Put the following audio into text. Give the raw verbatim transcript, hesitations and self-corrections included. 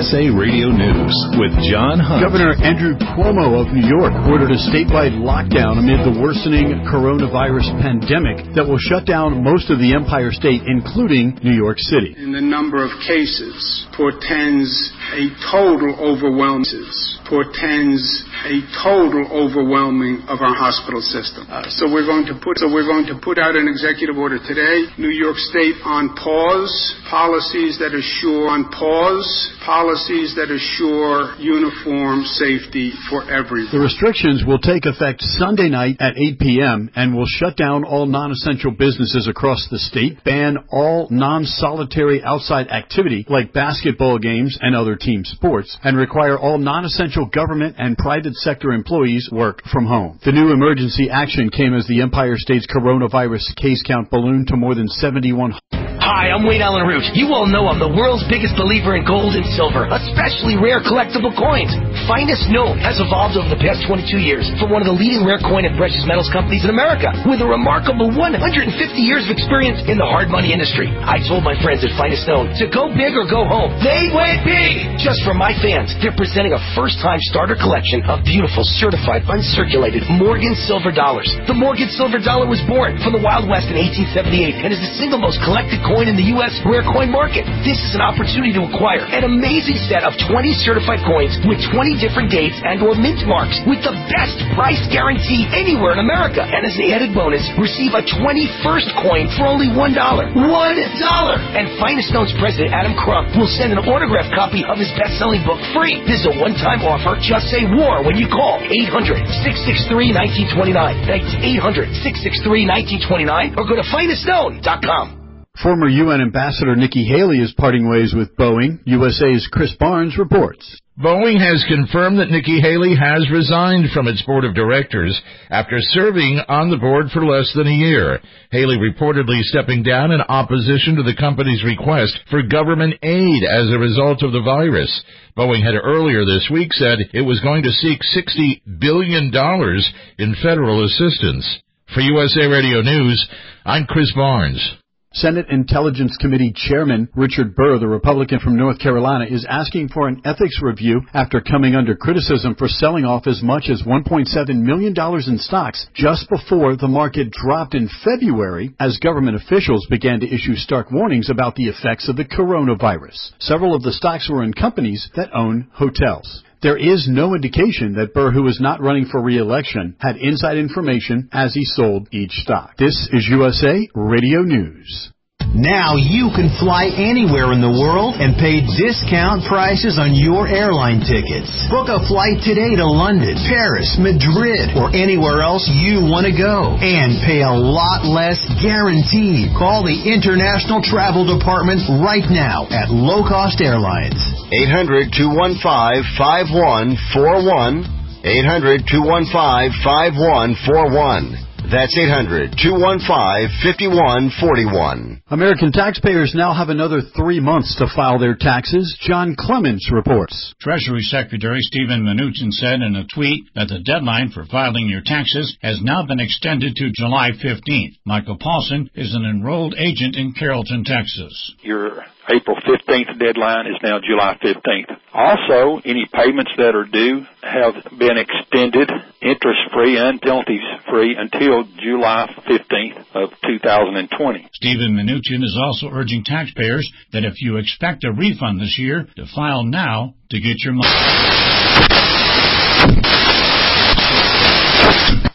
S A Radio News with John Hunt. Governor Andrew Cuomo of New York ordered a statewide lockdown amid the worsening coronavirus pandemic that will shut down most of the Empire State, including New York City. And the number of cases portends a total overwhelming, portends a total overwhelming of our hospital system. Uh, so we're going to put so we're going to put out an executive order today. New York State on pause, policies that assure on pause, policies that assure uniform safety for everyone. The restrictions will take effect Sunday night at eight p.m. and will shut down all non-essential businesses across the state, ban all non-solitary outside activity like basketball games and other team sports, and require all non-essential government and private sector employees work from home. The new emergency action came as the Empire State's coronavirus case count ballooned to more than seventy-one hundred. Hi, I'm Wayne Allen Root. You all know I'm the world's biggest believer in gold and silver, especially rare collectible coins. Finest Known has evolved over the past twenty-two years from one of the leading rare coin and precious metals companies in America with a remarkable one hundred fifty years of experience in the hard money industry. I told my friends at Finest Known to go big or go home. They went big! Just for my fans, they're presenting a first-time starter collection of beautiful, certified, uncirculated Morgan silver dollars. The Morgan silver dollar was born from the Wild West in eighteen seventy-eight and is the single most collected coin in the U S rare coin market. This is an opportunity to acquire an amazing set of twenty certified coins with twenty different dates and or mint marks with the best price guarantee anywhere in America. And as an added bonus, receive a twenty-first coin for only one dollar. one dollar! And Finest Known's president, Adam Crump, will send an autographed copy of his best-selling book free. This is a one-time offer. Just say WAR when you call eight hundred, six six three, one nine two nine. That's eight hundred, six six three, one nine two nine or go to finest known dot com. Former U N Ambassador Nikki Haley is parting ways with Boeing. U S A's Chris Barnes reports. Boeing has confirmed that Nikki Haley has resigned from its board of directors after serving on the board for less than a year. Haley reportedly stepping down in opposition to the company's request for government aid as a result of the virus. Boeing had earlier this week said it was going to seek sixty billion dollars in federal assistance. For U S A Radio News, I'm Chris Barnes. Senate Intelligence Committee Chairman Richard Burr, the Republican from North Carolina, is asking for an ethics review after coming under criticism for selling off as much as one point seven million dollars in stocks just before the market dropped in February as government officials began to issue stark warnings about the effects of the coronavirus. Several of the stocks were in companies that own hotels. There is no indication that Burr, who is not running for re-election, had inside information as he sold each stock. This is U S A Radio News. Now you can fly anywhere in the world and pay discount prices on your airline tickets. Book a flight today to London, Paris, Madrid, or anywhere else you want to go. And pay a lot less guaranteed. Call the International Travel Department right now at Low Cost Airlines. eight hundred, two one five, five one four one. eight hundred, two one five, five one four one. That's eight hundred, two one five, five one four one. American taxpayers now have another three months to file their taxes. John Clements reports. Treasury Secretary Steven Mnuchin said in a tweet that the deadline for filing your taxes has now been extended to July fifteenth. Michael Paulson is an enrolled agent in Carrollton, Texas. Your April fifteenth deadline is now July fifteenth. Also, any payments that are due have been extended interest-free and penalties-free until July fifteenth of two thousand twenty. Steven Mnuchin is also urging taxpayers that if you expect a refund this year, to file now to get your money.